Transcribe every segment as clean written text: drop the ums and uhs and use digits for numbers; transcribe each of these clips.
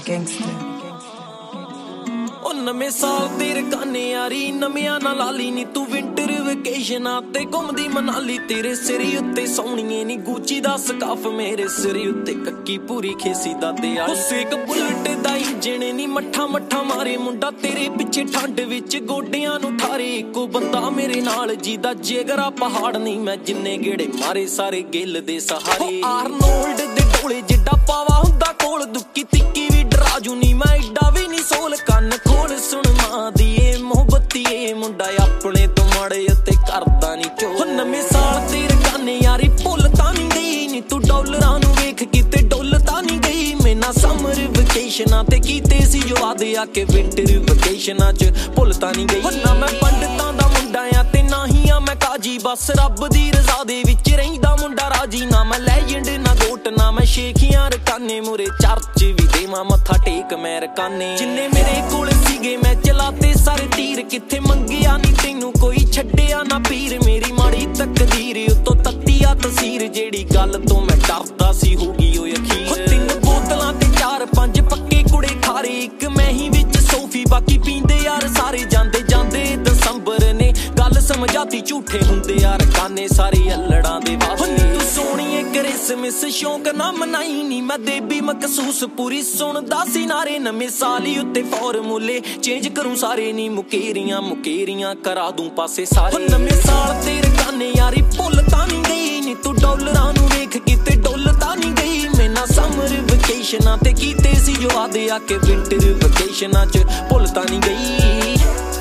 ਨਵੇਂ ਸਾਲ ਤੇ ਰਕਾਨੇ ਯਾਰੀ ਨਵਿਆਂ ਨਾਲ ਲਾਲੀ ਨੀ ਤੂੰ ਵਿੰਟਰ ਵਕੇਸ਼ਨਾਂ ਤੇ ਘੁੰਮਦੀ ਮਨਾਲੀ ਤੇਰੇ ਸਿਰ ਉੱਤੇ ਸੋਹਣੀਏ ਨੀ ਗੂਚੀ ਦਾ ਸਕਾਫ ਮੇਰੇ ਸਿਰ ਉੱਤੇ ਕੱਕੀ ਪੂਰੀ ਖੇਸੀ ਦਾ ਦਿਆ ਉਸੇ ਇੱਕ ਬੁਲਟ ਦਾ ਇੰਜਣ ਨੀ ਮੱਠਾ ਮਾਰੇ ਮੁੰਡਾ ਤੇਰੇ ਪਿੱਛੇ ਠੰਡ ਵਿੱਚ ਗੋਡਿਆਂ ਨੂੰ ਠਾਰੇ ਇੱਕੋ ਬੰਦਾ ਮੇਰੇ ਨਾਲ ਜੀਦਾ ਜਿਗਰਾ ਪਹਾੜ ਨਹੀਂ ਮੈਂ ਜਿੰਨੇ ਗੇੜੇ ਮਾਰੇ ਸਾਰੇ ਗਿੱਲ ਦੇ ਸਹਾਰੇ ਆਰਨੋਲਡ ਦੇ ਢੋਲੇ ਜਿੱਡਾ ਪਾਵਾ ਹੁੰਦਾ ਕੋਲ ਦੁੱਕੀ ਤਿੱਕੀ ਵੀ ਡਰਾਜੂ ਨੀ ਮੈਂ ਏਡਾ ਵੀ ਨੀ ਸੋਲ ਕੰਨ ਖੋਲ ਸੁਣ ਮਾਂ ਦੀ ਏ ਮੁਹੱਬਤੀਏ ਮੁੰਡਾ ਆਪਣੇ ਤੋਂ ਮਾੜੇ ਉੱਤੇ ਕਰਦਾ ਨੀ ਚੋ ਨਵੇਂ ਸਾਲ ਤੇ ਰਕਾਨੇ ਯਾਰੀ ਭੁੱਲ ਤਾਂ ਨੀ ਗਈ ਨੀ ਤੂੰ ਡਾਲਰਾਂ ਨੂੰ ਵੇਖ ਕਿਤੇ ਡੁੱਲ ਤਾਂ ਨੀ ਗਈ ਮੈਨਾਂ ਸਮਰ ਵਕੇਸ਼ਨਾਂ ਤੇ ਕੀਤੇ ਸੀ ਜੋ ਵਾਦੇ ਆ ਕੇ ਵਿੰਟਰ ਵਕੇਸ਼ਨਾਂ ਚ ਭੁੱਲ ਤਾਂ ਨੀ ਗਈ ਨਾ ਮੈਂ ਪੰਡਤਾਂ ਦਾ ਮੁੰਡਾ ਆ ਤੇ ਨਾ ਹੀ ਆ ਮੈਂ ਕਾਜੀ ਬਸ ਰੱਬ ਦੀ ਰਜ਼ਾ ਦੇ ਵਿੱਚ ਰਹਿੰਦਾ ਮੁੰਡਾ ਰਾਜੀ ਨਾ ਮੈਂ ਲੈਜੈਂਡ ਨਾ ਗੋਟ ਨਾ ਮੈਂ ਸ਼ੇਖੀਆਂ ਰਕਾਨੇ ਮੁਰੇ ਚਰਚ ਵੀ ਦੇਵਾਂ ਮੱਥਾ ਟੇਕ ਮੈਂ ਰਕਾਨੇ ਜਿੰਨੇ ਮੇਰੇ ਕੋਲ ਸੀਗੇ ਮੈਂ ਚਲਾਤੇ ਸਾਰੇ ਤੀਰ ਕਿੱਥੇ ਮੰਗਿਆ ਨੀ ਤੈਨੂੰ ਕੋਈ ਛੱਡਿਆ ਨਾ ਪੀਰ ਮੇਰੀ ਮਾੜੀ ਤਕਦੀਰ ਉਤੋਂ ਤੱਤੀ ਆ ਤਸੀਰ ਜਿਹੜੀ ਗੱਲ ਤੋਂ ਮੈਂ ਡਰਦਾ ਸੀ ਹੋਗੀ ਓ ਅਖੀਰ ਤਿੰਨ ਬੋਤਲਾਂ ਤੇ 4-5 ਪੱਕੇ ਕੁੜੇ ਖਾਰੇ ਇੱਕ ਮੈਂ ਹੀ ਵਿੱਚ ਸੋਫੀ ਬਾਕੀ ਪੀਂਦੇ ਯਾਰ ਸਾਰੇ ਜਾਂਦੇ ਜਾਂਦੇ ਦਸੰਬਰ ਨੇ ਗੱਲ ਸਮਝਾਤੀ ਝੂਠੇ ਹੁੰਦੇ ਯਾਰ ਰਕਾਨੇ ਸਾਰੇ ਅਲੜਾਂ ਦੇ ਵਾਸਤੇ ਤੂੰ ਸੋਹਣੀਏ ਕ੍ਰਿਸਮਸ ਸ਼ੌਂਕ ਨਾ ਮਨਾਈ ਨੀ ਮੈਂ ਦੇਬੀ ਮਕਸੂਸ ਪੂਰੀ ਸੁਣਦਾ ਸੀ ਨਾਰੇ ਨਵੇਂ ਸਾਲ ਹੀ ਉੱਤੇ ਫਾਰਮੂਲੇ ਚੇਂਜ ਕਰੂੰ ਸਾਰੇ ਨੀ ਮੁਕੇਰੀਆਂ ਕਰਾ ਦੂੰ ਪਾਸੇ ਸਾਰੇ ਨਵੇਂ ਸਾਲ ਤੇ ਰਕਾਨੇ ਯਾਰੀ ਭੁੱਲ ਤਾਂ ਨੀ ਗਈ ਨੀ ਤੂੰ ਡਾਲਰਾਂ ਨੂੰ ਵੇਖ ਕਿਤੇ ਡੁੱਲ ਤਾਂ ਨੀ ਗਈ ਮੈਨਾਂ ਸਮਰ ਵਕੇਸ਼ਨਾਂ ਤੇ ਕੀਤੇ ਸੀ ਜੋ ਵਾਦੇ ਆ ਕੇ ਵਿੰਟਰ ਵਕੇਸ਼ਨਾਂ ਚ ਭੁੱਲ ਤਾਂ ਨੀ ਗਈ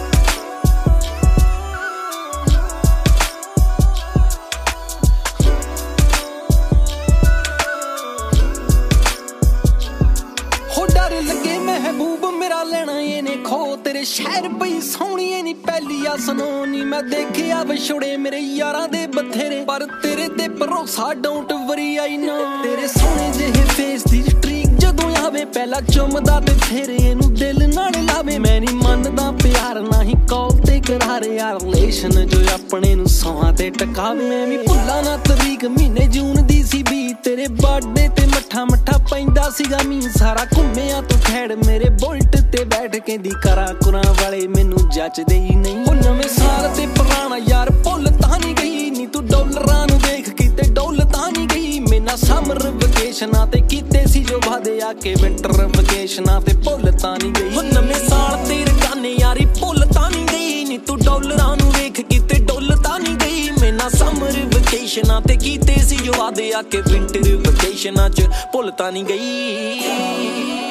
ਮਹਿਬੂਬ ਮੇਰਾ ਲੈਣਾ ਇਹਨੇ ਖੋ ਤੇਰੇ ਸ਼ਹਿਰ ਪਈ ਸੋਹਣੀਏ ਨੀ ਪਹਿਲੀ ਆ ਸੁਣੋ ਨੀ ਮੈਂ ਦੇਖਿਆ ਵਿਛੋੜੇ ਮੇਰੇ ਯਾਰਾਂ ਦੇ ਬਥੇਰੇ ਪਰ ਤੇਰੇ ਤੇ ਭਰੋਸਾ ਡੋਂਟ ਵਰੀ ਆਈ ਨੋ ਤੇਰੇ ਸੋਹਣੇ ਜਿਹੇ ਫੇਸ ਦੀ ਸਟ੍ਰੀਕ ਜਦੋਂ ਆਵੇ ਪਹਿਲਾਂ ਚੁੰਮਦਾ ਤੇ ਫਿਰ ਇਹਨੂੰ ਦਿਲ ਨਾਲ ਲਾਵੇ ਮੈਂ ਨੀ ਮੰਨਦਾ ਪਿਆਰ ਨਾ ਹੀ ਕਾਲ ਤੇ ਕਰਾਰ ਯਾਰ ਰਿਲੇਸ਼ਨ ਜੋ ਆਪਣੇ ਨੂੰ ਸੌਹਾਂ ਤੇ ਟਕਾਵੇ ਮੈਂ ਵੀ ਭੁੱਲਾਂ ਨਾ ਤਰੀਕ ਮਹੀਨੇ ਜੂਨ ਦੀ ਸੀ ਵੀ ਤੇਰੇ ਬਰਥਡੇ ਤੇ ਮੱਠਾ ਪੈਂਦਾ ਸੀਗਾ ਮੀਂਹ ਸਾਰਾ ਘੁੰਮਿਆ ਤੂੰ ਖੈੜ ਮੇਰੇ ਬੁਲਟ ਤੇ ਬੈਠ ਕਹਿੰਦੀ ਕਰਾਂ ਕੁਰਾਂ ਵਾਲੇ ਮੈਨੂੰ ਜੱਚਦੇ ਹੀ ਨਹੀਂ ਉਹ ਨਵੇਂ ਸਾਲ ਤੇ ਪੁਰਾਣਾ ਯਾਰ ਭੁੱਲ ਤਾਂ ਨੀ ਗਈ ਨੀ ਤੂੰ ਡਾਲਰਾਂ ਨੂੰ ਦੇਖ ਕਿਤੇ ਡੁੱਲ ਤਾਂ ਨੀ ਗਈ ਮੈਨਾਂ ਸਮਰ ਵਕੇਸ਼ਨਾਂ ਤੇ ਕੀਤੇ ਸੀ ਜੋ ਵਾਦੇ ਆ ਕੇ ਵਿੰਟਰ ਵਕੇਸ਼ਨਾਂ ਤੇ ਭੁੱਲ ਤਾਂ ਨੀ ਗਈ ਉਹ ਨਵੇਂ ਸਾਲ ਤੇ ਰਕਾਨੇ ਯਾਰੀ ਭੁੱਲ ਤਾਂ ਨੀ ਗਈ ਨੀ ਤੂੰ ਡਾਲਰਾਂ ਨੂੰ ਵੇਖ ਕਿਤੇ ਡੁੱਲ ਤਾਂ ਨੀ ਗਈ ਮੈਨਾਂ ਸਮਰ ਵਕੇਸ਼ਨਾਂ ਤੇ ਕੀਤੇ ਸੀ ਜੋ ਵਾਦੇ ਆ ਕੇ ਵਿੰਟਰ ਵਕੇਸ਼ਨਾਂ ਚ ਭੁੱਲ ਤਾਂ ਨੀ ਗਈ